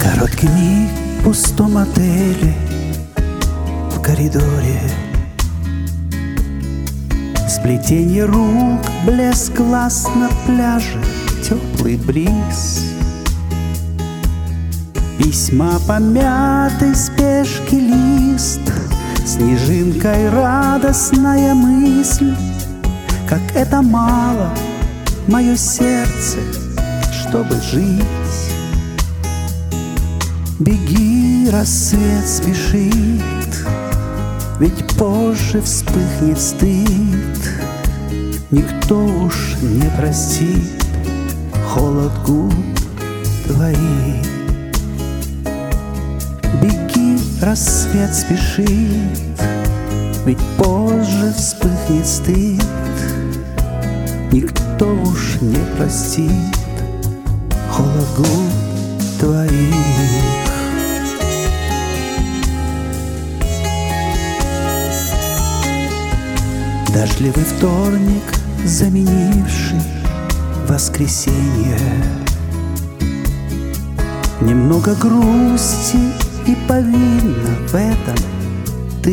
Короткий миг в пустом отеле, в коридоре. Сплетение рук, блеск глаз на пляже, теплый бриз. Письма помятый, спешки лист, снежинкой радостная мысль. Как это мало, мое сердце, чтобы жить. Беги, рассвет спешит, ведь позже вспыхнет стыд. Никто уж не простит холод губ твоих. Беги, рассвет спешит, ведь позже вспыхнет стыд. Никто уж не простит холод губ твоих. Дождливый вторник, заменивший воскресенье. Немного грусти и повинна в этом ты.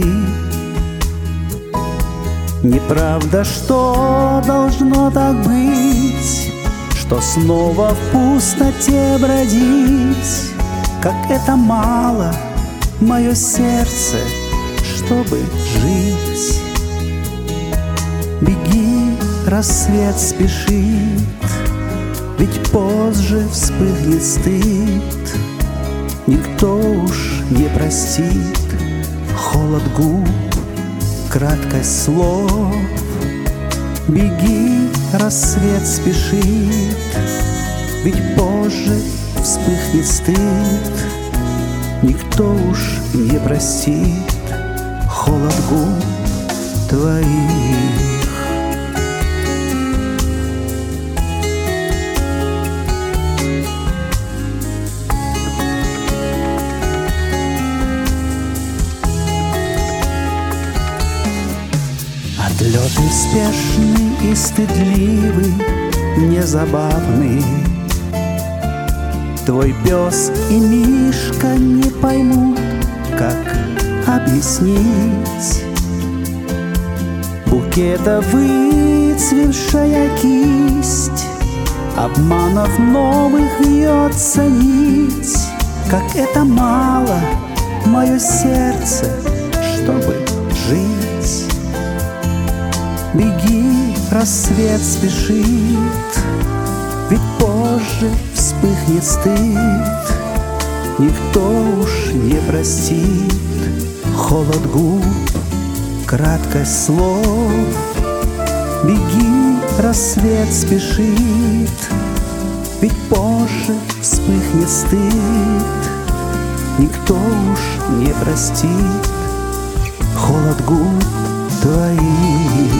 Неправда, что должно так быть, что снова в пустоте бродить. Как это мало, мое сердце, чтобы жить. Беги, рассвет спешит, ведь позже вспыхнет стыд. Никто уж не простит холод губ, краткость слов. Беги, рассвет спешит, ведь позже вспыхнет стыд. Никто уж не простит холод губ твоих. Отлеты спешный и стыдливый, мне забавный. Твой пес и Мишка не поймут, как объяснить. Букета выцвевшая кисть, обманов новых вьется нить. Как это мало, мое сердце, чтобы жить. Беги, рассвет спешит, ведь позже вспыхнет стыд. Никто уж не простит холод губ, краткость слов. Беги, рассвет спешит, ведь позже вспыхнет стыд. Никто уж не простит холод губ твоих.